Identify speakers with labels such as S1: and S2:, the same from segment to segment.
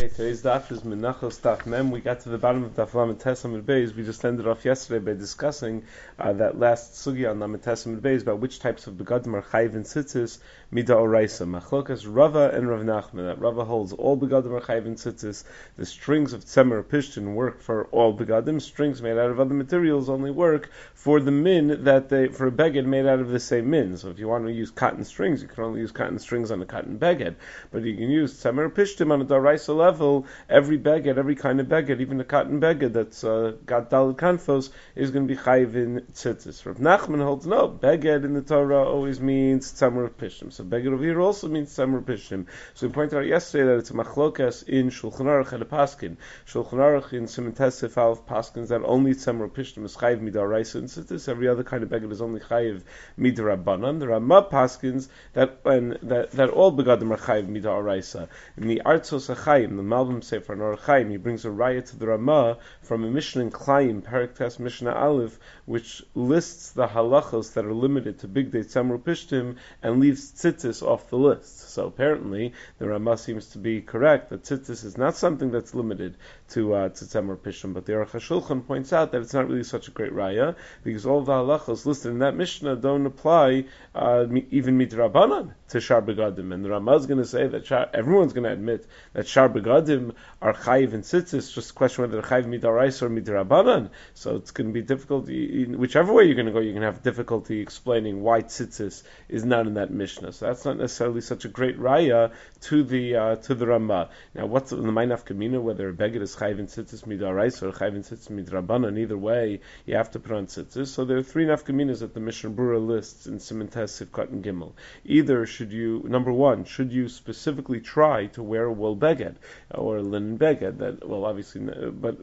S1: Okay, today's daf is Menachos Daf Mem. We got to the bottom of Daf Lamed Tesam and Beis. We just ended off yesterday by discussing that last sugya on Lamed Tesam and Beis about which types of begadim are chayiv and tzitzis mida oraisa. Machlokas Rava and Rav Nachman. That Rava holds all begadim are chayiv and tzitzis. The strings of tzemer pishtin work for all begadim. Strings made out of other materials only work for the min for a beged made out of the same min. So if you want to use cotton strings, you can only use cotton strings on a cotton beged, but you can use tzemer pishtim on a daraisa level. Every beged, every kind of beged, even a cotton beged that's got daled kanfos, is going to be chayiv in tzitzis. Rav Nachman holds no, beged in the Torah always means tzemer pishtim. So beged over here also means tzemer pishtim. So we pointed out yesterday that it's a machlokas in Shulchan Aruch and a paskin. Shulchan Aruch in Siman Tesef Aleph paskins that only tzemer pishtim is chayiv midaraisa in tzitzis. Every other kind of beged is only chayiv midarabanan. The Ramah paskins that all begadim are chayiv midaraisa. In the Artzos HaChaim, the Malbim Sefer and Or Chaim, he brings a raya to the Ramah from a Mishnah in Klayim, Perek Tes Mishnah Aleph, which lists the halachos that are limited to big day tzemer pishtim and leaves tzitzis off the list. So apparently, the Ramah seems to be correct that tzitzis is not something that's limited to tzemer pishtim, but the Aruch HaShulchan points out that it's not really such a great raya because all the halachos listed in that Mishnah don't apply even midrabanan to shar begadim, and the Ramah is going to say that everyone's going to admit that shar begadim are chayiv and tzitzis, just a question whether they're chayiv midaraisa or midrabanan. So it's going to be difficult. Whichever way you're going to go, you're going to have difficulty explaining why tzitzis is not in that Mishnah. So that's not necessarily such a great raya to the Ramah. Now, what's the ma'inaf kamina, whether a beged is chayiv and tzitzis midaraisa or chayiv and tzitzis midrabanan? Either way, you have to put on tzitzis. So there are three nafkaminas that the Mishnah Brura lists in Siman Tes Sivkat and Gimel. Either number one, should you specifically try to wear a wool beged or a linen beged? That, well, obviously, but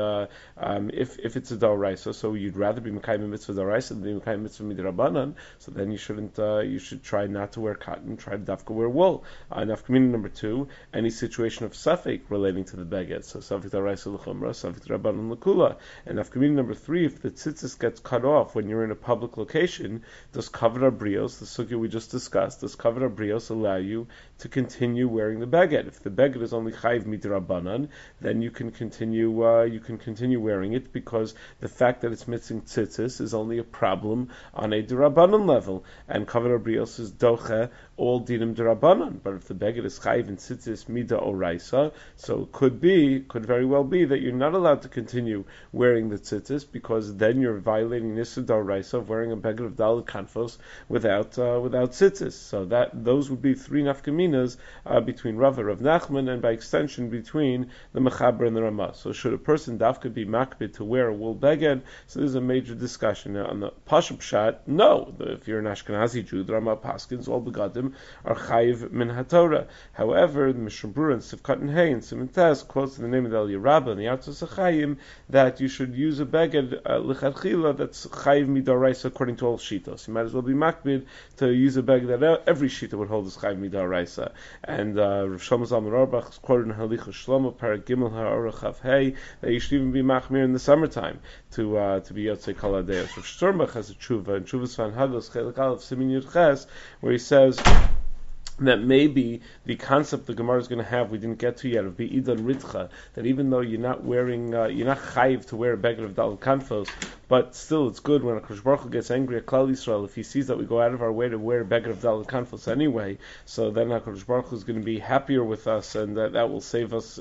S1: if it's a daraisa, so you'd rather be mekayim mitzvah daraisa than be mekayim mitzvah midrabanan. So then you shouldn't. You should try not to wear cotton. Try to dafka wear wool. Nafkamina number two, any situation of safek relating to the beged. So safek daraisa l'chumra, safek drabanan l'kula. And nafkamina number three, if the tzitzis gets cut off when you're in a public location, does kavod abrios, the sugya we just discussed, does kavod abrios allow you to continue wearing the beged? If the beged is only chayiv midrabanan, then you can continue wearing it because the fact that it's missing tzitzis is only a problem on a derabanan level, and kavod abrios is doche all dinim derabanan. But if the beged is chayiv and tzitzis mida oraisa, so it could very well be that you're not allowed to continue wearing the tzitzis because then you're violating nisur d'oraisa of wearing a beged of daled kanfos without tzitzis. So those would be three nafkaminas between Rav Nachman, and by extension between the Mechaber and the Ramah. So should a person dafka be makbid to wear a wool beged? So there's a major discussion. Now, on the Pashup Pshat, no. If you're an Ashkenazi Jew, the Ramah paskins all begadim are chayiv min haTorah. However, the Mishnah Brura and Sivkat and Hay and Siman Tes quotes in the name of the Eliyah Rabbah and the Artzos HaChaim that you should use a beged lichatchila that's chayiv midaraisa according to all shitos. You might as well be makbid to use a beged that every shita would hold as chayiv midaraisa. And Rav Shlomo Zalman Auerbach is quoted in Halichos Shlomo Perek Gimel HaOrach Chaf Hey that you should even be machmir in the summertime to be yotzei kol hadeos. Rav Sternbach has a tshuva in Tshuvas Van Hagos Chelik Aleph Simin Yud Ches where he says that maybe the concept the Gemara is going to have, we didn't get to yet, of Be'idan Ritcha, that even though you're not chayiv to wear a beged of Daled Kanfos, but still it's good when HaKadosh Baruch Hu gets angry at Klal Yisrael if he sees that we go out of our way to wear a beged of Daled Kanfos anyway, so then HaKadosh Baruch Hu is going to be happier with us, and that will save us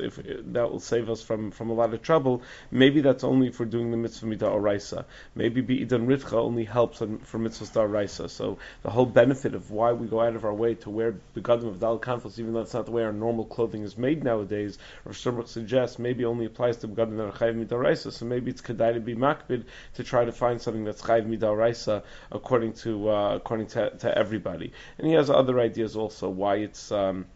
S1: from a lot of trouble. Maybe that's only for doing the mitzvah midah oraisa. Maybe Be'idan Ritcha only helps for mitzvah oraisa. So the whole benefit of why we go out of our way to wear begadim of daled kanfos, even though it's not the way our normal clothing is made nowadays, Rav Sternbach suggests maybe only applies to begadim that are chayiv midaraisa. So maybe it's kedai to be makbid to try to find something that's chayiv midaraisa according to everybody. And he has other ideas also why it's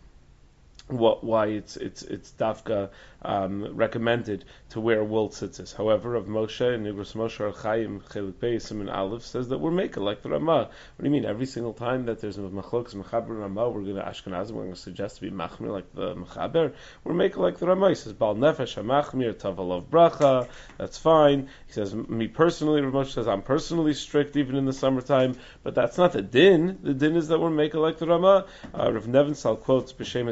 S1: dafka recommended to wear wool tzitzis. However, Rav Moshe and Nigros Moshe Archaim Chelik Beis Siman Aleph says that we're making like the Ramah. What do you mean? Every single time that there's a machlokes Mechaber and Ramah, we're going to Ashkenazim, we're going to suggest to be machmir like the Mechaber. We're making like the Ramah. He says Bal Nefesh HaMachmir Tavalov Bracha. That's fine. He says me personally. Rav Moshe says I'm personally strict even in the summertime, but that's not the din. The din is that we're making like the Ramah. Rav Nevinsal quotes B'Shem his father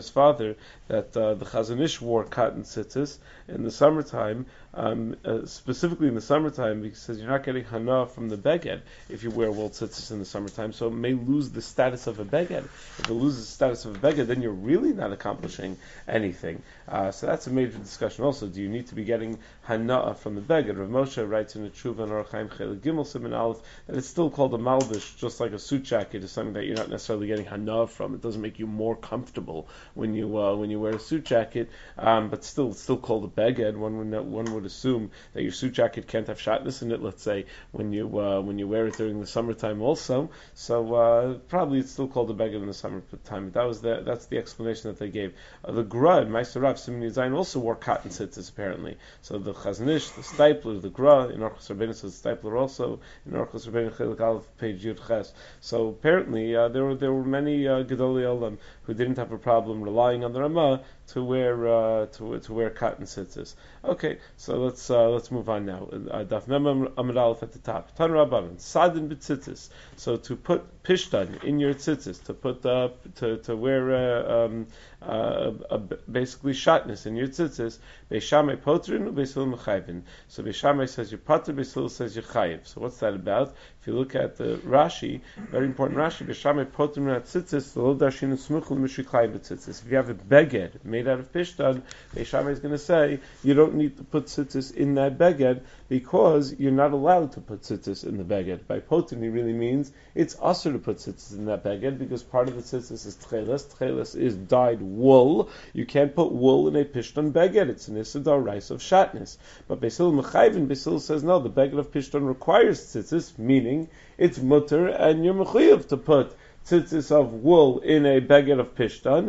S1: pater that the Chazon Ish wore cotton tzitzis in the summertime, specifically in the summertime, because he says you're not getting hana from the beged if you wear wool tzitzis in the summertime, so it may lose the status of a beged. If it loses the status of a beged, then you're really not accomplishing anything. So that's a major discussion also. Do you need to be getting hana from the beged? Rav Moshe writes in the Tshuva and Orach Chaim Chelik Gimel Siman Aleph that it's still called a malbish, just like a suit jacket is something that you're not necessarily getting hana from. It doesn't make you more comfortable when you wear a suit jacket, but still it's still called a beged. One would assume that your suit jacket can't have shatnez in it. Let's say when you wear it during the summertime also. So probably it's still called a beged in the summertime. That's the explanation that they gave. The Gra and Meister Rav Siman Zayin also wore cotton tzitzis apparently. So the Chazon Ish, the Stipler, the Gra in Orchos Rabbeinu says the Stipler also in Orchos Rabbeinu Chelik Aleph page Yud Ches. So apparently there were many Gedolei Olam who didn't have a problem relying on the Ramah to wear cotton tzitzis. Okay, so let's move on now. Daf Mem Amud Aleph at the top. Tan Rabbanan Sadin b'tzitzis. So to put pishtan in your tzitzis, to put to wear basically shatnez in your tzitzis. Beis Shammai potrin, Beis Hillel mechayvin. So Beis Shammai says you're pater, Beis Hillel says you're chayiv. So what's that about? If you look at the Rashi, very important Rashi, Beis Shammai potrin at tzitzis, the lo darshin smuchel mishiklayim b'tzitzis. If you have a beged made out of pishtan, Beis Shammai is going to say you don't need to put tzitzis in that beged because you're not allowed to put tzitzis in the beged. By potrin, he really means it's usher to put tzitzis in that beged because part of the tzitzis is tcheles. Tcheles is dyed wool. You can't put wool in a pishtan beged. It's an isidar rice of shatnez. But Beis Hillel mechayvin, Beis Hillel says no. The beged of pishtan requires tzitzis, meaning it's mutter and you're mechuyev to put tzitzis of wool in a beged of pishtan.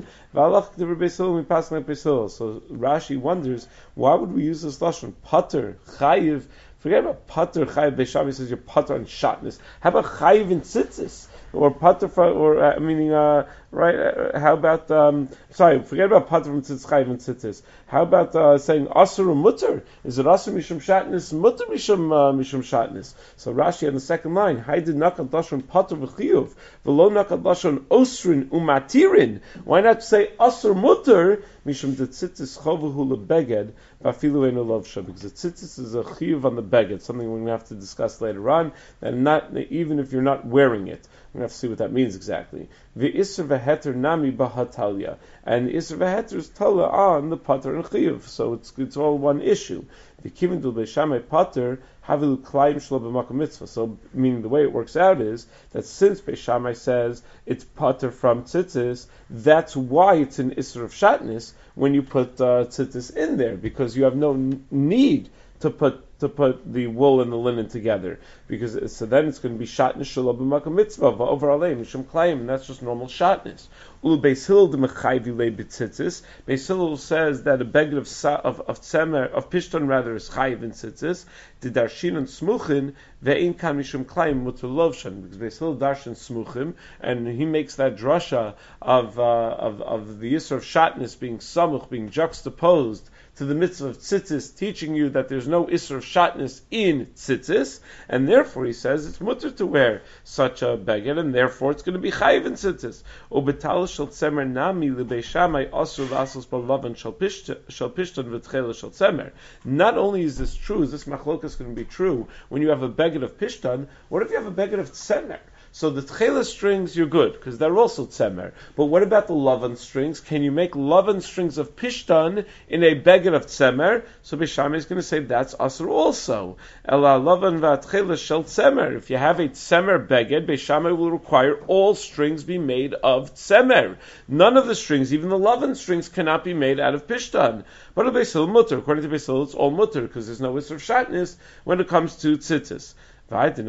S1: So Rashi wonders, why would we use this lashon pater chayiv? Forget about pater chayiv. Beis Shammai says you're pater on shatnez. How about chayiv in tzitzis? Or pater meaning right? How about forget about pater from tzitzis chayiv and tzitzis. How about saying asur mutter? Is it asur mishum shatnez? Mutter mishum shatnez? So Rashi on the second line, haydid nakad lashon pater v'chiyuv v'lo nakad lashon osrin umatirin. Why not say asur mutter mishum the tzitzis chovuhu lebeged v'afilu enu lovsha? Because the tzitzis is a chiyuv on the beged, something we're going to have to discuss later on. And not even if you're not wearing it, we're going to have to see what that means exactly. V'isr v'heter nami b'hatalya, and isr v'heter is tala on the pater and chiyuv. So it's all one issue. The kivindul Beis Shammai pater havilu klaim shlo b'makom mitzvah. So meaning the way it works out is that since Beis Shammai says it's pater from tzitzis, that's why it's an isr of shatnez when you put tzitzis in there, because you have no need to put the wool and the linen together, because so then it's going to be shatnez shelo b'makom mitzvah over alei mishum klayim, and that's just normal shatnez. Ul Beis Hillel de mechayvi le b'tzitzis. Beis Hillel says that a beged of tzemer of pishton rather is chayiv in tzitzis. The darshin and smuchim ve'in kan mishum klayim mutar lovshan, because Beis Hillel darshin smuchim, and he makes that drasha of the yisur of shatnez being samuch, being juxtaposed to the mitzvah of tzitzis, teaching you that there's no isser of shatnez in tzitzis, and therefore he says it's mutter to wear such a beged, and therefore it's going to be chayiv in tzitzis. Ubetal shel tzemer nami leBeis Shammai asur lasos balavan shel pishton v'tchela shel tzemer. Not only is this true, is this machlokas going to be true when you have a beged of pishton? What if you have a beged of tzemer? So the tchela strings, you're good, because they're also tzemer. But what about the lavan strings? Can you make lavan strings of pishtan in a beged of tzemer? So Beis Shammai is going to say that's asur also. Ela lavan v'atchela shel tzemer. If you have a tzemer beged, Beis Shammai will require all strings be made of tzemer. None of the strings, even the lavan strings, cannot be made out of pishtan. But a Beis Hillel mutter. According to Beis Hillel, it's all mutter, because there's no isser of shatnez when it comes to tzitzis. So why do we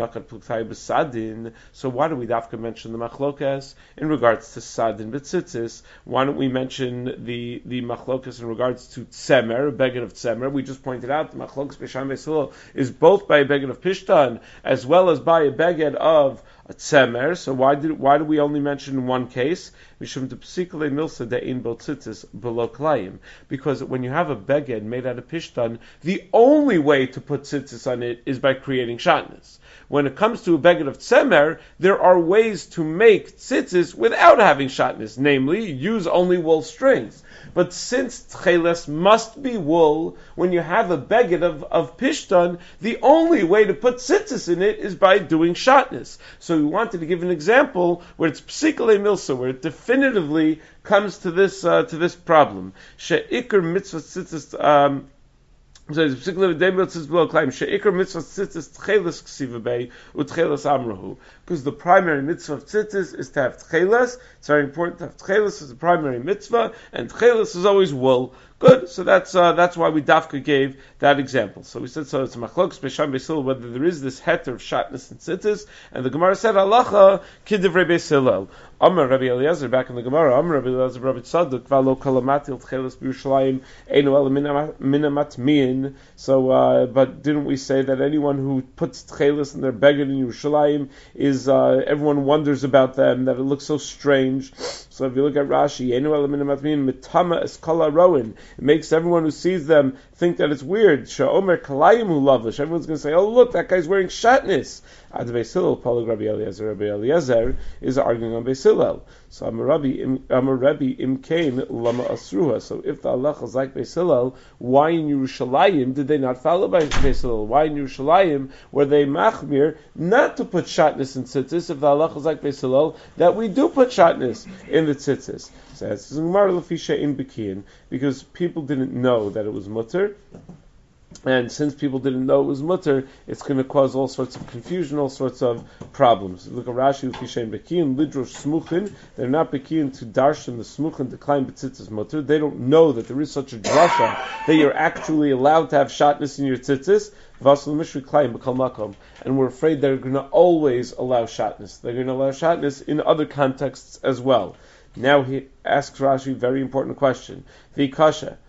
S1: dafka mention the machlokas in regards to sadin b'tzitzis? Why don't we mention the machlokas in regards to tzemer, a beged of tzemer? We just pointed out the machlokas Beis Shammai Beis Hillel is both by a beged of pishtan as well as by a beged of a tzemer. So why do we only mention one case? Mishum depsikale milsa de'in bo tzitzis below klayim. Because when you have a beged made out of pishtan, the only way to put tzitzis on it is by creating shatnez. When it comes to a beged of tzemer, there are ways to make tzitzis without having shatnez, namely, use only wool strings. But since tcheles must be wool, when you have a beged of pishtan, the only way to put tzitzis in it is by doing shatnez. So we wanted to give an example where it's psikale milsa, where it definitively comes to this problem. She'ikr mitzvah tzitzis. So it's particularly below claim she'ikr mitzvah tzitzis tcheles ksiva bei utcheles amrahu, because the primary mitzvah of tzitzis is to have tcheles. It's very important to have tcheles as the primary mitzvah, and tcheles is always wool. Good. So that's why we dafka gave that example. So we said, so it's machlokes b'sham b'silel whether there is this heter of shatnez and tzitzis, and the Gemara said halacha kidivrei b'silel. Amar Rabbi Eliezer, back in the Gemara, Amar Rabbi Eliezer Rabbi Tzadok v'alo kalamatil tcheles b'Yerushalayim einu ela mina matmiin. So, but didn't we say that anyone who puts tcheles in their beged in Yerushalayim is everyone wonders about them, that it looks so strange. So if you look at Rashi, einu ela mina matmiin mitama eskala roin. It makes everyone who sees them think that it's weird. Sha'omer kalayim hu lavish. Everyone's going to say, "Oh, look, that guy's wearing shatnez." Ad Beis Hillel, Paul Rabbi Eliezer. Rabbi Eliezer is arguing on Beis Hillel. So Amar Rabbi Imkain Lama Asruha. So if the halacha is like Beis Hillel, why in Yerushalayim did they not follow by Beis Hillel? Why in Yerushalayim were they machmir not to put shatnez in tzitzis? If the halacha is like Beis Hillel, that we do put shatnez in the tzitzis. Says Gemara Lefisha in Bekian, because people didn't know that it was mutter. And since people didn't know it was mutter, it's going to cause all sorts of confusion, all sorts of problems. Look at Rashi, Fishain Bekiin, Lidrosh Smuchin. They're not Bekiin to darshan the Smuchin, decline Betzitzis mutter. They don't know that there is such a drasha that you're actually allowed to have shatnez in your tzitzis. And we're afraid they're going to always allow shatnez. They're going to allow shatnez in other contexts as well. Now he asks Rashi a very important question. The kasha.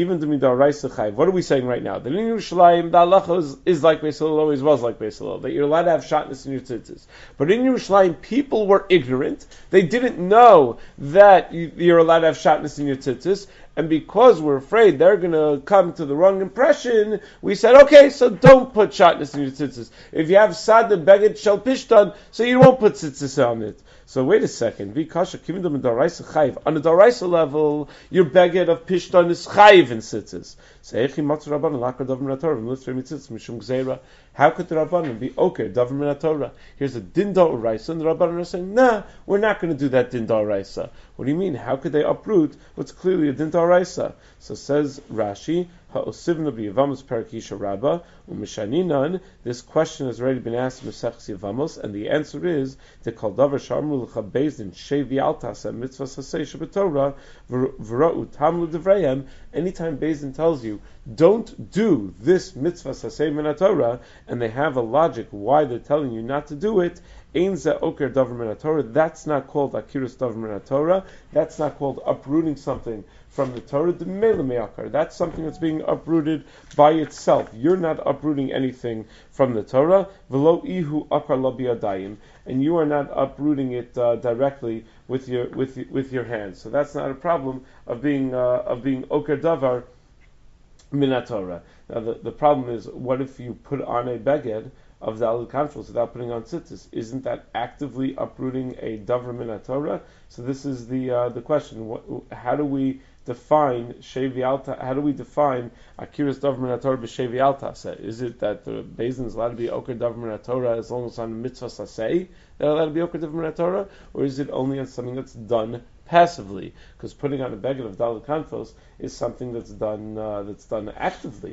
S1: What are we saying right now? That in Yerushalayim, the halacha is like Beis Hillel, always was like Beis Hillel, that you're allowed to have shatnez in your tzitzis. But in Yerushalayim, people were ignorant. They didn't know that you're allowed to have shatnez in your tzitzis. And because we're afraid they're going to come to the wrong impression, we said, okay, so don't put shatnez in your tzitzis. If you have sad beged shel pishtan, so you won't put tzitzis on it. So wait a second. On the daraisa level, your beged of pishtan is chayiv in tzitzis. How could the Rabbanan be okay? Davar min Torah. Here's a din da'oraisa, and the Rabbanan are saying, nah, we're not going to do that din da'oraisa. What do you mean? How could they uproot what's clearly a din da'oraisa? So says Rashi, ha'osivna b'yavamus parakisha rabba u'mishaninan. This question has already been asked in Mesechus Yevamos, and the answer is the kol davar shamru l'cha bezdin shevi altas mitzvah sasei shebetorah v'ra'u tamlu devrayim. Anytime Bezdin tells you, don't do this mitzvah sasei min Torah, and they have a logic why they're telling you not to do it, ein ze oker davar min Torah. That's not called akiras davar min Torah. That's not called uprooting something from the Torah. The mele me'akar. That's something that's being uprooted by itself. You're not uprooting anything from the Torah. V'lo ihu akar lo biyadayim, and you are not uprooting it directly with your hands. So that's not a problem of being oker davar min Torah. Now the problem is, what if you put on a beged of the Alul Kamshul without putting on tzitzis? Isn't that actively uprooting a davar min Torah? So this is the question. How do we define shevi alta? How do we define akiras davar min Torah b'shevi alta? Is it that the Bezdin is allowed to be oker davar min Torah as long as it's on mitzvah sasei they're allowed to be oker davar min Torah, or is it only on something that's done passively? Because putting on a beged of Daled Kanfos is something that's done actively.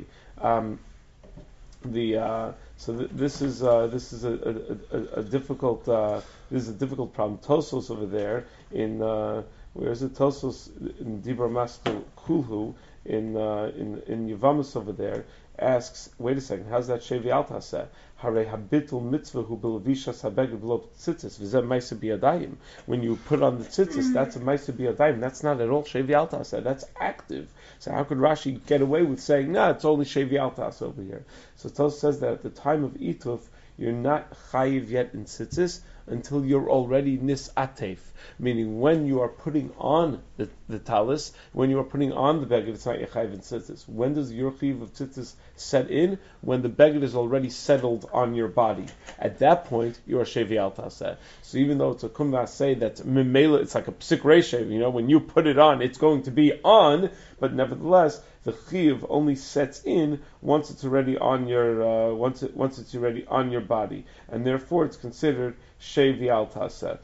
S1: This is a difficult problem. Tosos over there in where is it? Tosos in Dibur Maskul Kulhu in Yevamos over there asks, wait a second, how's that shevi alta say? Hare habitul mitzvah hu b'levishas habeged v'lo tzitzis v'zeh ma'aseh biyadayim. When you put on the tzitzis, that's a ma'aseh biyadayim. That's not at all shevi alta say. That's active. So how could Rashi get away with saying, nah, it's only shevi alta over here? So Tos says that at the time of Ituf, you're not chayiv yet in tzitzis until you're already nisatef, meaning when you are putting on the talis, when you are putting on the beged, it's not yechayiv in tzitzis. When does your chiv of tzitzis set in? When the beged is already settled on your body. At that point, you are shevi al taseh. So even though it's a kumvah say that mimela, it's like a psik reshev, when you put it on, it's going to be on, but nevertheless, the chiv only sets in once it's already on your once it's already on your body, and therefore it's considered shevi al taseh.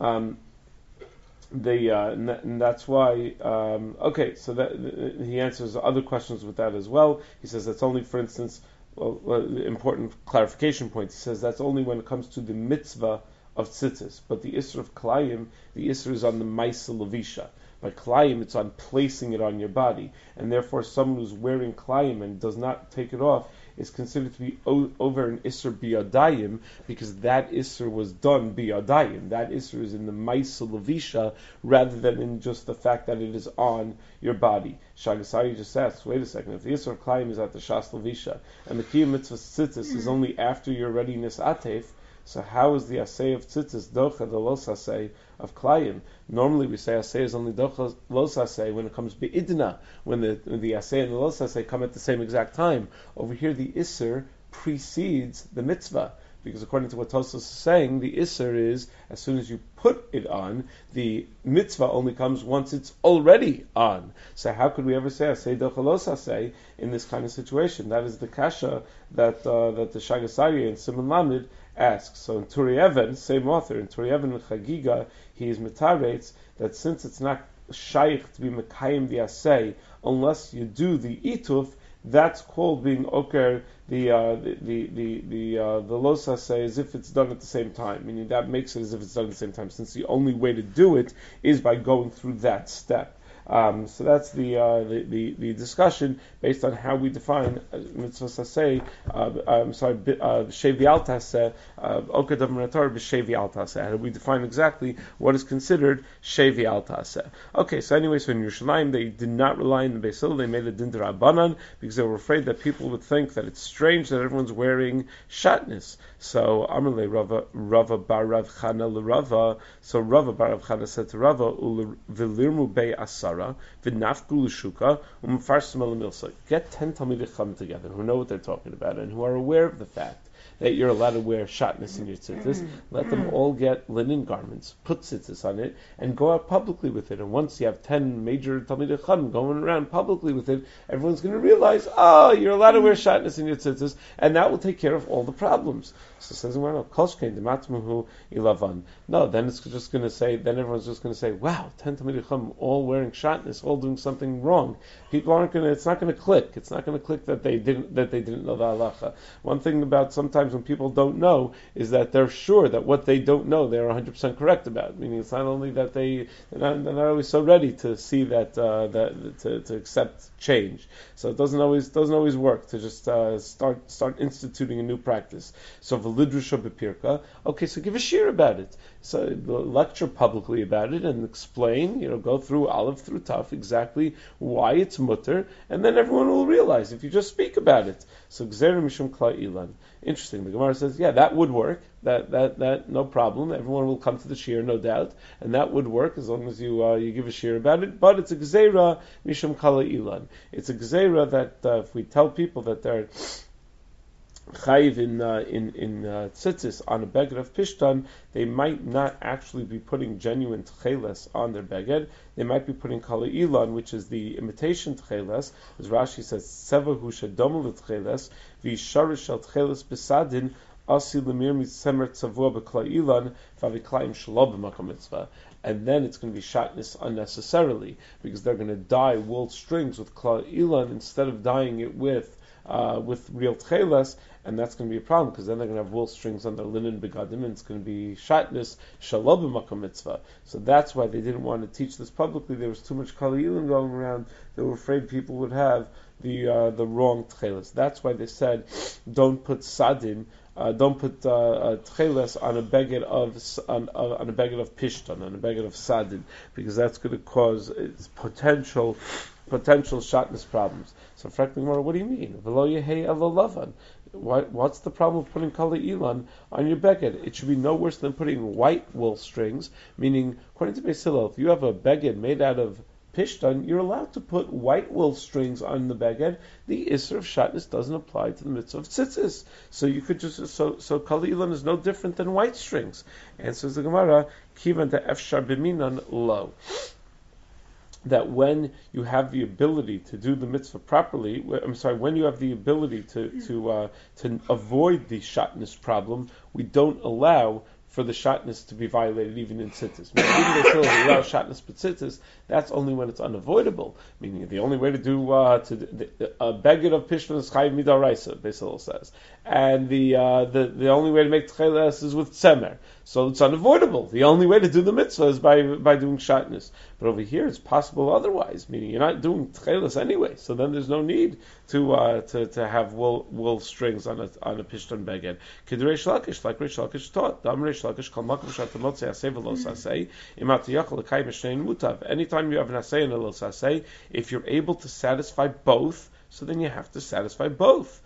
S1: And that's why. Okay, so that he answers other questions with that as well. He says that's only, for instance, important clarification point. He says that's only when it comes to the mitzvah of tzitzis, but the isser of klayim, the isser is on the ma'isa levisha. By klayim, it's on placing it on your body, and therefore someone who's wearing klayim and does not take it off is considered to be over an isser biyadayim, because that isser was done biyadayim. That isser is in the ma'isa levisha rather than in just the fact that it is on your body. Shagasari just asks, wait a second, if the isser of klayim is at the shas levisha and the kiyum mitzvah tzitzis is only after your readiness atef, so how is the asay of tzitzis docha the los asay of klayim? Normally we say asay is only docha los asay when it comes beidna, when the asay and the los asay come at the same exact time. Over here the isser precedes the mitzvah, because according to what Tosfos is saying, the isser is as soon as you put it on. The mitzvah only comes once it's already on. So how could we ever say asay docha los asay in this kind of situation? That is the kasha that the Shagasari and Simon Lamed asks. So in Turi Even, same author, in Turi Even and Chagiga, he is metaretz that since it's not shaykh to be mekayim the asay unless you do the ituf, that's called being oker the los asay as if it's done at the same time. Meaning that makes it as if it's done at the same time, since the only way to do it is by going through that step. So that's the discussion based on how we define mitzvah saseh. Shevi al taseh, okadav merator b'shevi al taseh. How do we define exactly what is considered shevi al taseh? Okay, so anyway, so in Yerushalayim they did not rely on the Beis Hillel. They made a din d'Rabbanan because they were afraid that people would think that it's strange that everyone's wearing shatnez. So Amalei Rava bar Rav Chana l'Rava. So Rava bar Rav Chana said to Rava, "V'lirmu bei asara." Get 10 Talmidei Chacham together who know what they're talking about and who are aware of the fact that you're allowed to wear shatnez in your tzitzis. Let them all get linen garments, put tzitzis on it, and go out publicly with it. And once you have 10 major Talmidei Chacham going around publicly with it, everyone's going to realize, you're allowed to wear shatnez in your tzitzis, and that will take care of all the problems. So it says, no, then it's just going to say, then everyone's just going to say, wow, 10 Talmidei Chacham all wearing shatnez, all doing something wrong. People aren't going to, it's not going to click. It's not going to click that they didn't know the halacha. One thing about sometimes when people don't know is that they're sure that what they don't know they're 100% correct about. Meaning it's not only that they're not always so ready to see that to accept change. So it doesn't always work to just start instituting a new practice. So v'lidrusha b'pirka. Okay, so give a shir about it. So lecture publicly about it and explain. Go through Aleph through Taf exactly why it's mutter, and then everyone will realize if you just speak about it. So gzeira mishum kla ilan. Interesting. The Gemara says, yeah, that would work. That no problem. Everyone will come to the shir, no doubt, and that would work as long as you give a shir about it. But it's a gzeira mishum kala ilan. It's a gzeira that if we tell people that they're chayiv in tzitzis on a beged of pishtan, they might not actually be putting genuine tcheles on their beged. They might be putting kala ilan, which is the imitation tcheles. As Rashi says, seva hu shedomel l'tcheles v'yisharish shel tcheles besadin asi lemir mitzemer tzavua b'kala ilan v'aviklayim shelo b'makom mitzvah. And then it's going to be shatnez unnecessarily because they're going to dye wool strings with kala ilan instead of dyeing it with real tcheles, and that's going to be a problem because then they're going to have wool strings on their linen begadim, and it's going to be shatnez shalom b'makom mitzvah. So that's why they didn't want to teach this publicly. There was too much kala ilan going around. They were afraid people would have the wrong tcheles. That's why they said don't put sadin. Don't put tcheles on a beged of pishtan, on a beged of sadin, because that's going to cause its potential potential shatnez problems. So, frankly, what do you mean? V'lo yehei elo lavan. What's the problem with putting kala ilan on your beged? It should be no worse than putting white wool strings, meaning, according to Beis Hillel, if you have a beged made out of pishtan, you're allowed to put white wool strings on the beged. The Isser of Shatnez doesn't apply to the mitzvah of tzitzis. So you could just, so kala ilan is no different than white strings. And says the Gemara, kivan de efshar b'minan lo. That when you have the ability to do the mitzvah properly, when you have the ability to avoid the shatnez problem, we don't allow for the shatnez to be violated even in tzitzis. Even they still allow shatnez but tzitzis, that's only when it's unavoidable. Meaning the only way to do a beged of pishtan is chayiv midaraisa, Beis Hillel says, and the only way to make tcheles is with tzemer. So it's unavoidable. The only way to do the mitzvah is by doing shatnez. But over here it's possible otherwise, meaning you're not doing tcheles anyway. So then there's no need to have wool strings on a pishtan beged. Kid Reish Lakish, like Reish Lakish taught. Dam Reish Lakish kol makom shatamotze asay v'lo sasay imat yachol l'kayim shnein mutav. Anytime you have an asay and a lo sasay, if you're able to satisfy both, so then you have to satisfy both.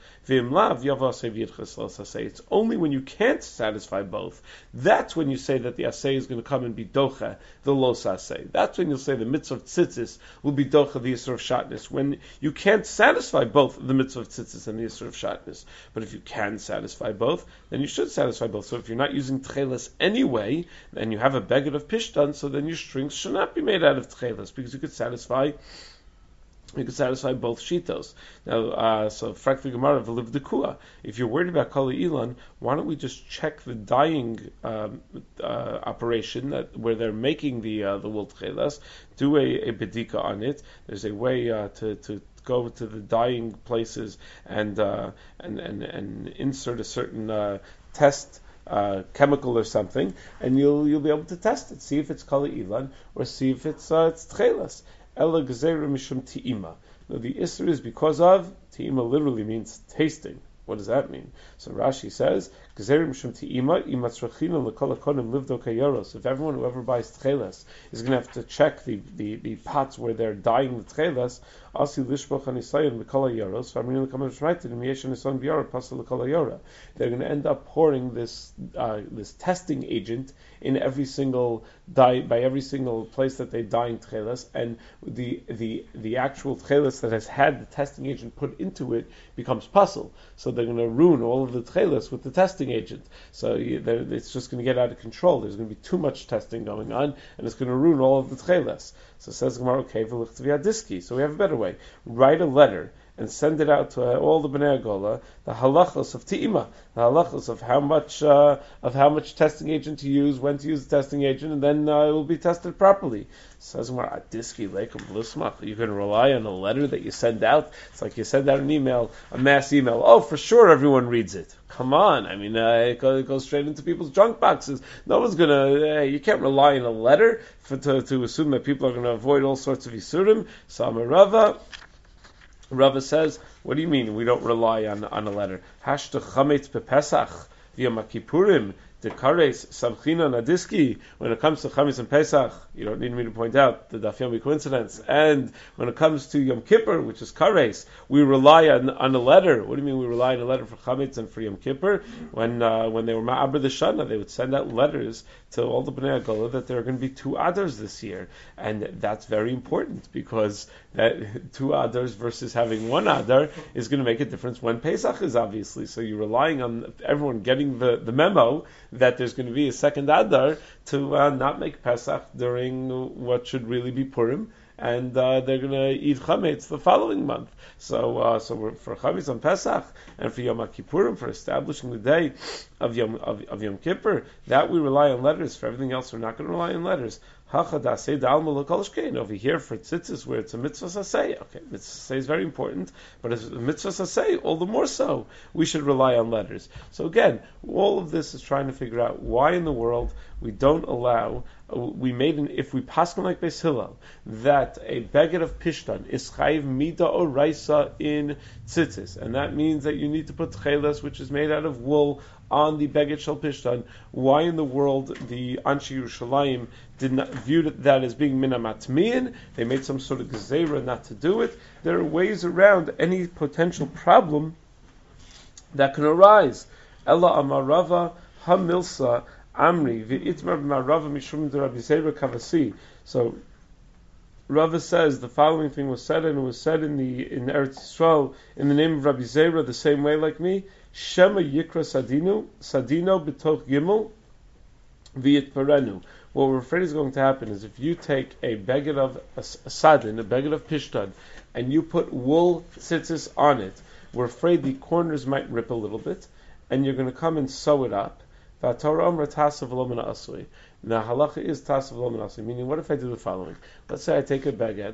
S1: It's only when you can't satisfy both, that's when you say that the asay is going to come and be docha, the los asay. That's when you'll say the mitzvah of tzitzis will be docha, the Yisur of shatnez. When you can't satisfy both the mitzvah of tzitzis and the Yisur of shatnez. But if you can satisfy both, then you should satisfy both. So if you're not using tchelas anyway, and you have a beged of pishtan, so then your strings should not be made out of tchelas, because you could satisfy both shitos. Now, so frankly, Gemara v'livdekua. If you're worried about kala ilan, why don't we just check the dyeing operation where they're making the wool tchelas? Do a bedika on it. There's a way to go to the dyeing places and insert a certain test. Chemical or something, and you'll be able to test it, see if it's kala ilan or see if it's tchelas. Ela gezeira mishum ti'ima. Now the isser is because of ti'ima literally means tasting. What does that mean? So Rashi says gezeira mishum ti'ima imatzrachina lekol hakonim livdo kayoros. If everyone who ever buys tchelas is going to have to check the pots where they're dyeing the tchelas, asi lishboch anisayon lekol hayoros. Famrin lekamesh raitin miyesh anisayon biyara pasal lekol hayora. They're going to end up pouring this testing agent in every single dye, by every single place that they dye in tchelas, and the actual tchelas that has had the testing agent put into it becomes puzzle. So they're going to ruin all of the tchelas with the testing agent. So it's just going to get out of control. There's going to be too much testing going on, and it's going to ruin all of the tchelas. So says Gemara, okay, v'lichtavi. So we have a better way. Write a letter and send it out to all the Bnei Agola, the halachos of ti'ima, the halachos of how much testing agent to use, when to use the testing agent, and then it will be tested properly. Says Gemara, adiski leikum b'lismach. You can rely on a letter that you send out. It's like you send out an email, a mass email. Oh, for sure everyone reads it. Come on, I mean, it goes straight into people's junk boxes. No one's gonna. You can't rely on a letter to assume that people are going to avoid all sorts of isurim. So Rava says, what do you mean we don't rely on a letter? Hashta chametz bepesach v'yom kippurim dekares samchina nadiski. When it comes to chametz and Pesach, you don't need me to point out the Daf Yomi coincidence. And when it comes to Yom Kippur, which is kares, we rely on a letter. What do you mean we rely on a letter for chametz and for Yom Kippur? When they were ma'aber the shana, they would send out letters to all the Bnei Agola that there are going to be 2 Adars this year, and that's very important because that 2 Adars versus having 1 Adar is going to make a difference when Pesach is, obviously. So you're relying on everyone getting the memo that there's going to be a 2nd Adar to not make Pesach during what should really be Purim, and they're going to eat chametz the following month. So we're, for chametz on Pesach and for Yom Kippurim, for establishing the day of Yom Kippur, that we rely on letters. For everything else, we're not going to rely on letters. Over here for tzitzis, where it's a mitzvah saseh. Okay, mitzvah saseh is very important, but as a mitzvah saseh, all the more so, we should rely on letters. So again, all of this is trying to figure out why in the world we don't allow, if we paskin like Beis Hillel, that a beged of pishtan is chayiv mida oraisa in tzitzis, and that means that you need to put tchelas, which is made out of wool, on the Beged Shel Pishtan. Why in the world the Anshe Yerushalayim did not view that as being Min HaMatmiyin? They made some sort of gezerah not to do it. There are ways around any potential problem that can arise. Ella Amarava Hamilsa Amri V'itmar B'marava Mishum D'Rabbi Zera Kavasi. So Rava says the following thing was said, and it was said in Eretz Yisrael in the name of Rabbi Zera the same way like me. Shema Yikra Sadino B'toch Gimel V'yitparenu. What we're afraid is going to happen is if you take a beged of a sadin, a beged of pishtan, and you put wool tzitzis on it, we're afraid the corners might rip a little bit, and you're going to come and sew it up. Now halacha is tasav lo min asui, meaning what if I do the following? Let's say I take a beged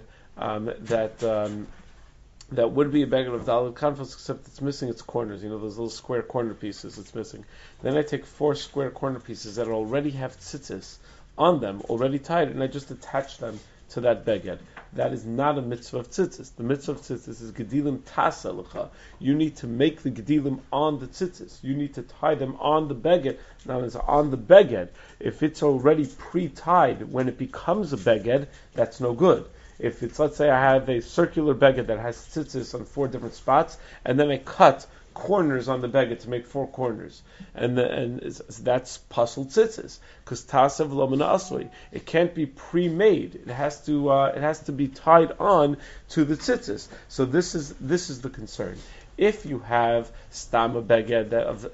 S1: that would be a beged of daled kanfos, except it's missing its corners. You know, those little square corner pieces it's missing. Then I take 4 square corner pieces that already have tzitzis on them, already tied, and I just attach them to that beged. That is not a mitzvah of tzitzis. The mitzvah of tzitzis is gedilim tasa lecha. You need to make the gedilim on the tzitzis. You need to tie them on the beged. Now it's on the beged. If it's already pre-tied, when it becomes a beged, that's no good. If it's, let's say I have a circular beged that has tzitzis on 4 different spots, and then I cut corners on the beged to make 4 corners, and that's pasul tzitzis, because tasav lo min asui. It can't be pre-made. It has to be tied on to the tzitzis. So this is the concern. If you have stama beged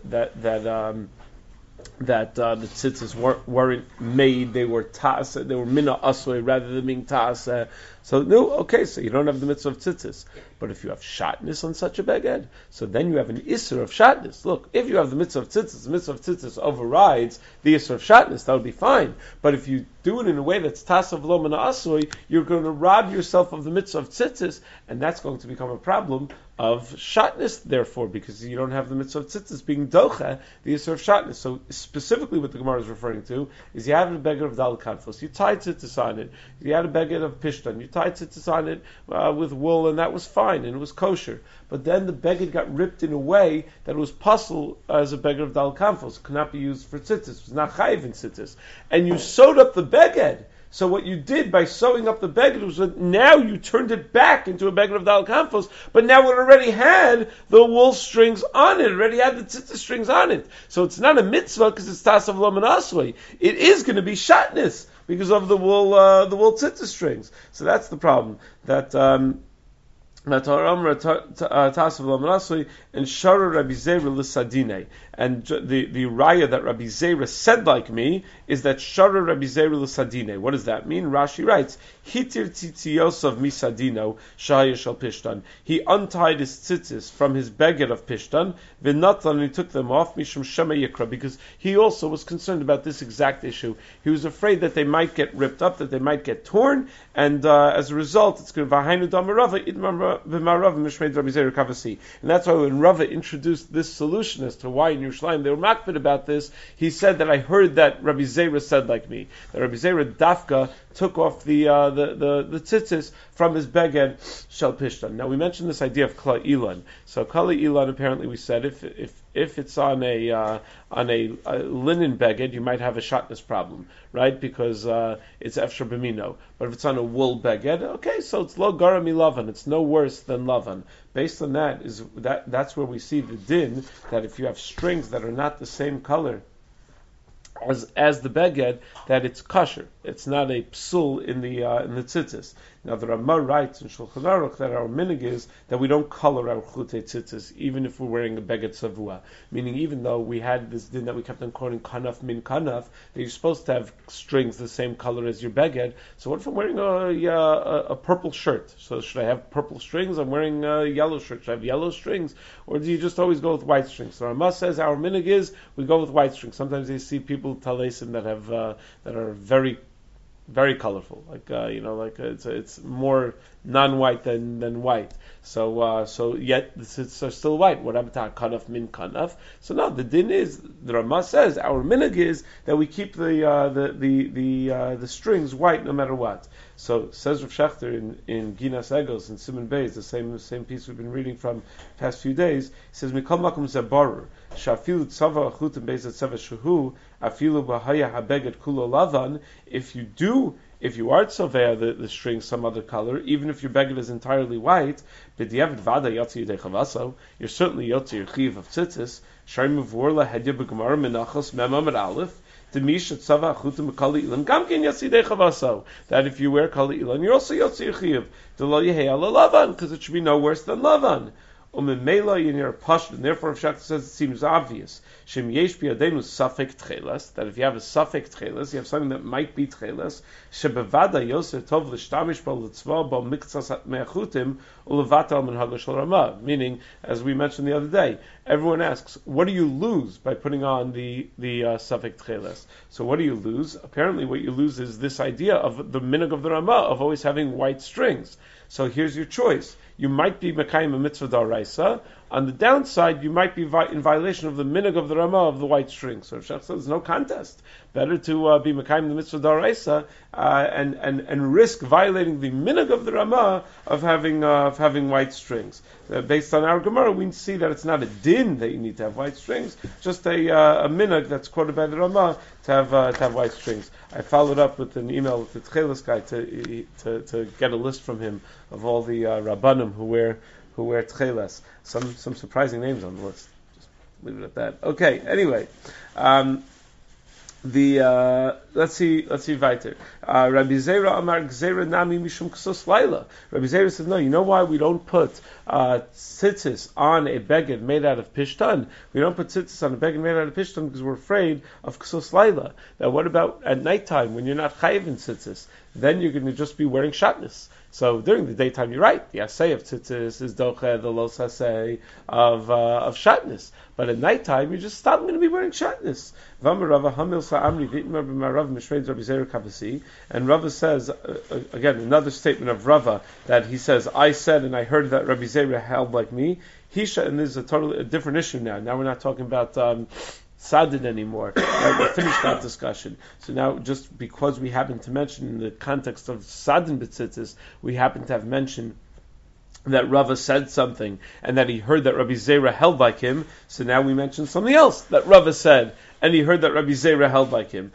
S1: that the tzitzis weren't made, they were ta'asa, they were mina asui rather than being ta'asa. So no, okay, so you don't have the mitzvah of tzitzis. But if you have shatness on such a beged, so then you have an isser of shatness. Look, if you have the mitzvah of tzitzis, the mitzvah of tzitzis overrides the isser of shatness, that would be fine. But if you do it in a way that's tasav lo min asui, you're going to rob yourself of the mitzvah of tzitzis, and that's going to become a problem of shatness, therefore, because you don't have the mitzvah of tzitzis being docha, the isser of shatness. So specifically what the Gemara is referring to is you have a beged of dal kanfos, you tied tzitzis on it, you had a beged of pishtan, you tied tzitzis on it with wool, and that was fine, and it was kosher. But then the beged got ripped in a way that it was pasul as a beged of dal kanfos. It could not be used for tzitzis. It was not chayiv in tzitzis. And you sewed up the beged. So what you did by sewing up the beged was that now you turned it back into a beged of dal kanfos, but now it already had the wool strings on it. It already had the tzitzis strings on it. So it's not a mitzvah because it's tasav lo min asui. It is going to be shatness because of the wool tzitzis strings. So that's the problem. That and Shara Rabbi Zera l'sadine. And the raya that Rabbi Zera said like me is that Shara Rabbi Zera l'sadine. What does that mean? Rashi writes, Hitir tzitziyosav misadino shaya shel pishtan. He untied his tzitzis from his beged of pishtan, v'natan, and he took them off, mishum shema yikra, because he also was concerned about this exact issue. He was afraid that they might get ripped up, that they might get torn, and as a result, it's going to v'hainu damarava idmar v'marav mishmeid Rabbi Zera kavasi. And that's why when Rava introduced this solution as to why in Yerushalayim they were makbid about this, he said that I heard that Rabbi Zera said like me, that Rabbi Zera dafka took off the tzitzis from his beged shel pishtan. Now we mentioned this idea of kla ilan. So kla ilan, apparently we said if it's on a linen beged, you might have a shatness problem, right? Because it's efshar b'mino. But if it's on a wool beged, okay, so it's lo gara mi lavan. It's no worse than lavan. Based on that's where we see the din that if you have strings that are not the same color as the beged, that it's kosher. It's not a psul in the tzitzis. Now the Ramah writes in Shulchan Aruch that our minig is that we don't color our chutei tzitzis, even if we're wearing a beged savua. Meaning, even though we had this din that we kept on quoting kanaf min kanaf, that you're supposed to have strings the same color as your beged. So what if I'm wearing a purple shirt? So should I have purple strings? I'm wearing a yellow shirt. Should I have yellow strings? Or do you just always go with white strings? So Ramah says our minig is we go with white strings. Sometimes you see people talesim that have that are very, very colorful, it's more non-white than white. So yet the tzitzis are still white. What happened to kanaf min kanaf? So no, the din is the Rama says our minhag is that we keep the strings white no matter what. So says Rav Shechter in Ginas Egos and Simon Beis, the same piece we've been reading from the past few days. He says Mikol Makom Zebarer Shafilu Tzava Achutim Beis Tzava Shehu Afilu Bahaya Habeged Kulo Lavan. If you are tzovea the string some other color, even if your beged is entirely white, you're certainly yotzi your chiv of tzitzis. Sharim v'vorla hedya b'gemara menachos memamad aleph. That if you wear kali ilan, you're also yotzi your chiv. Because it should be no worse than lavan. In your pashut, and therefore, Rav Shechter says it seems obvious. Shem yesh biyadenu safek tchelas, that if you have a safek tchelas, you have something that might be tchelas. Shebevada yoser tov l'shtamish bo l'tzva bo miktzas me'achutim ulevatal min hagashal ramah. Meaning, as we mentioned the other day, everyone asks, what do you lose by putting on the safek tchelas? So what do you lose? Apparently, what you lose is this idea of the minhag of the ramah of always having white strings. So here's your choice. You might be Mekayim a mitzvah daraisa. On the downside, you might be in violation of the minhag of the Ramah of the white string. So Rav Shechter says there's no contest. Better to be Mekayim the mitzvah daraisa and risk violating the minhag of the Ramah of having white strings. Based on our Gemara, we see that it's not a din that you need to have white strings, just a minhag that's quoted by the Ramah to have white strings. I followed up with an email with the Tchelis guy to get a list from him of all the Rabbanim who wear tchelas. Some surprising names on the list. Just leave it at that. Okay. Anyway, let's see weiter. Rabbi Zera Amar Gzera Nami Mishum Ksos Laila. Rabbi Zera says, no, you know why we don't put tzitzis on a beged made out of pishtan? We don't put tzitzis on a beged made out of pishtan because we're afraid of Ksos Laila. Now what about at nighttime when you're not chayiv in tzitzis? Then you're going to just be wearing shatnez. So during the daytime, you're right. The assay of tzitzis is doche, the los assay of shatnez. But at nighttime, you just stop going to be wearing shatnez. And Rava says, again, another statement of Rava, that he says, I said and I heard that Rabbi Zera held like me. Hisha, and this is a different issue now. Now we're not talking about Sadin anymore. Right? We finished that discussion. So now, just because we happen to mention in the context of Sadin B'tzitzis, we happen to have mentioned that Rava said something and that he heard that Rabbi Zera held like him. So now we mention something else that Rava said and he heard that Rabbi Zera held like him.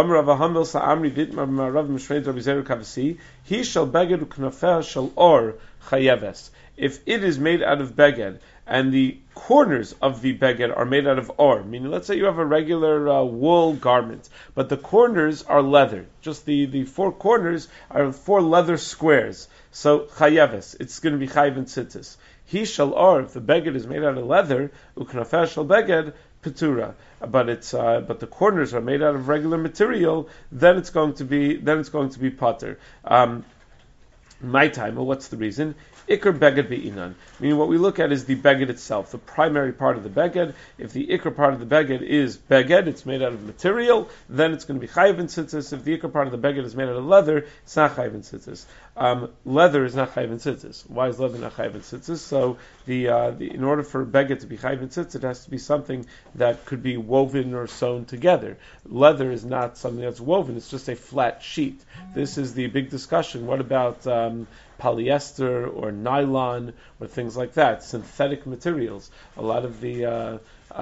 S1: He shall beged uknafeh shall or chayeves. If it is made out of beged and the corners of the beged are made out of or, meaning let's say you have a regular wool garment, but the corners are leather. Just the four corners are four leather squares. So chayeves, it's going to be chayiv and tzitzis. He shall or, if the beged is made out of leather, uknafeh shall beged petura. But the corners are made out of regular material. Then it's going to be potter. My time. Well, what's the reason? Ikar beged be'inan. Meaning what we look at is the beged itself, the primary part of the beged. If the ikar part of the beged is beged, it's made out of material, then it's going to be chayiv and tzitzis. If the ikar part of the beged is made out of leather, it's not chayiv and tzitzis. Leather is not chayiv and tzitzis. Why is leather not chayiv and tzitzis? So in order for beged to be chayiv and tzitzis, it has to be something that could be woven or sewn together. Leather is not something that's woven; it's just a flat sheet. This is the big discussion. What about polyester or nylon or things like that, synthetic materials? A lot of the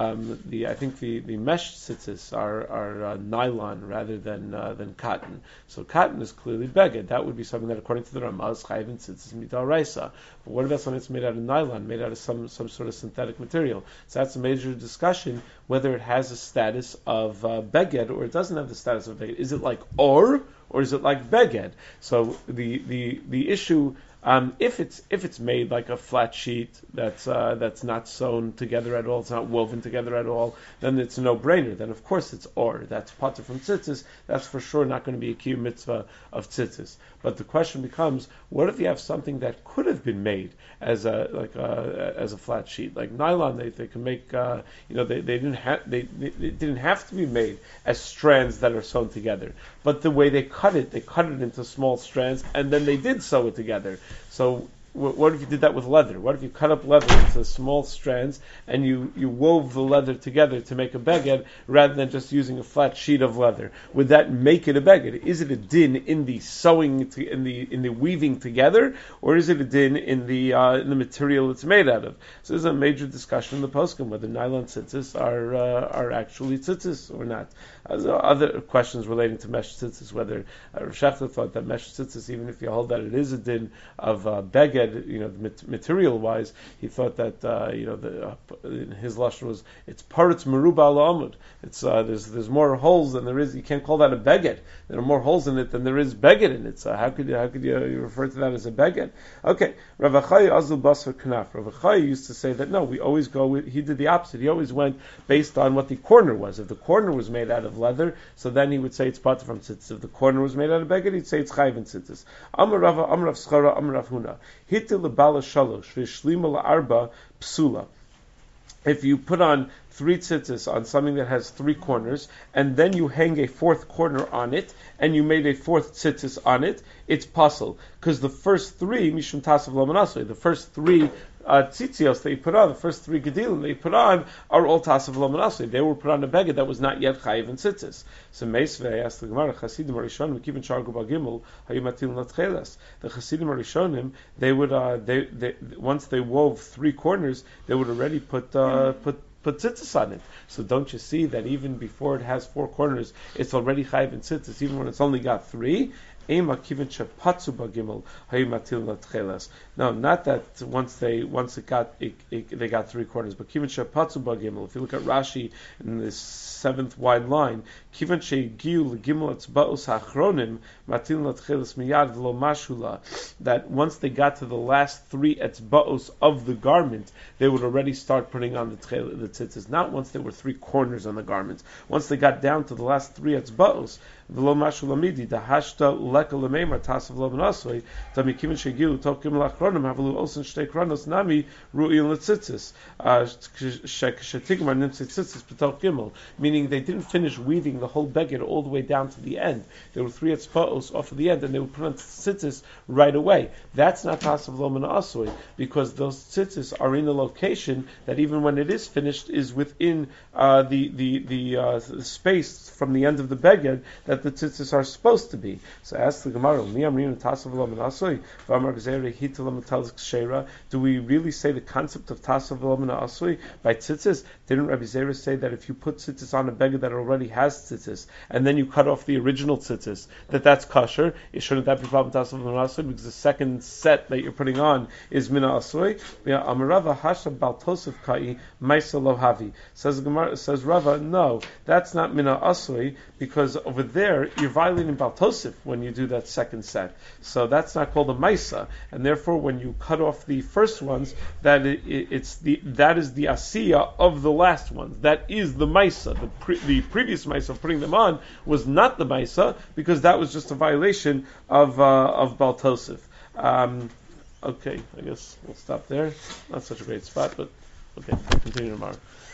S1: mesh tzitzis are nylon rather than cotton. So cotton is clearly beged. That would be something that, according to the Ramah, is chayiv and tzitzis midaraisa. But what about something that's made out of nylon, made out of some sort of synthetic material? So that's a major discussion whether it has a status of beged or it doesn't have the status of beged. Is it like or is it like beged? So the issue. If it's made like a flat sheet that's not sewn together at all, it's not woven together at all, then it's a no-brainer. Then of course it's or. That's potter from tzitzis. That's for sure not going to be a kiyum mitzvah of tzitzis. But the question becomes, what if you have something that could have been made as a flat sheet, like nylon? They can make they didn't have to be made as strands that are sewn together. But the way they cut it into small strands, and then they did sew it together. So what if you did that with leather? What if you cut up leather into small strands and you wove the leather together to make a beged rather than just using a flat sheet of leather? Would that make it a beged? Is it a din in the sewing in the weaving together, or is it a din in the material it's made out of? So there's a major discussion in the poskim whether nylon tzitzis are actually tzitzis or not. Other questions relating to mesh tzitzis, whether Rav Shechter thought that mesh tzitzis, even if you hold that it is a din of beged, material-wise, he thought that his lashon was it's paritz meruba al amud. It's there's more holes than there is. You can't call that a beged. There are more holes in it than there is beged in it. So how could you refer to that as a beged? Okay, Rav Achai azul basar knaf. Rav Achai used to say that no, we always go with. He did the opposite. He always went based on what the corner was. If the corner was made out of leather, so then he would say it's part from tzitzis. If the corner was made out of beged, he'd say it's chayv in tzitzis. Amar Rava, Amar Rav Schara, Amar Rav Huna. Hitil lebala shalosh v'shlima la'arba psula. If you put on 3 tzitzis on something that has 3 corners, and then you hang a 4th corner on it, and you made a 4th tzitzis on it, it's puzzle. Because the first 3, mishum tasav lo manasoi, the first 3 tzitzios that you put on, the first 3 gedilim that you put on, are all tasav lo manasoi. They were put on a beged that was not yet chayiv and tzitzis. So Meisvei asked the Gemara, Chasidim Arishonim, Kivin Shargu Bagimel, Hayumatil Natchelas. The Chasidim Arishonim, they would, once they wove 3 corners, they would already put tzitzis on it. So don't you see that even before it has 4 corners, it's already chayiv and tzitzis, even when it's only got 3? No, not that they got 3 corners, but kivin shepatzu bagimel. If you look at Rashi in this 7th wide line, kivin shegiu legimel etzbaos hachronim matil natchelas miyad v'lo mashula. That once they got to the last 3 etzbaos of the garment, they would already start putting on the tzitzis. Not once there were 3 corners on the garment. Once they got down to the last 3 etzbaos, v'lo mashula midi dahashta leka lemeimar tasav lo benasoi tamikivin shegiu tokim lachronim havelu osen shtei kronos nami ru'il letzitzis shetigmar nimtzit tzitzis b'tok gimel. Meaning they didn't finish weaving the whole beged all the way down to the end. There were 3 etzpaos off of the end, and they would put on tzitzis right away. That's not tasav lo benasoi, because those tzitzis are in a location that even when it is finished is within the space from the end of the beged that the tzitzis are supposed to be. So ask the Gemara, do we really say the concept of tasav lo menasoi by tzitzis? Didn't Rabbi Zera say that if you put tzitzis on a beged that already has tzitzis, and then you cut off the original tzitzis, that's kosher? Shouldn't that be problem tasav lo menasoi, because the second set that you're putting on is mina asoi? Amarava hasha bal tosef kai maisa lo havi. Says Rava, no, that's not mina asoi, because over there you're violating bal tosef when you do that second set. So that's not called a maisa, and therefore when you cut off the first ones, that is the asiya of the last ones. That is the maisa. The previous maisa of putting them on was not the maisa, because that was just a violation of bal tosef. Okay, I guess we'll stop there. Not such a great spot, but okay, we'll continue tomorrow.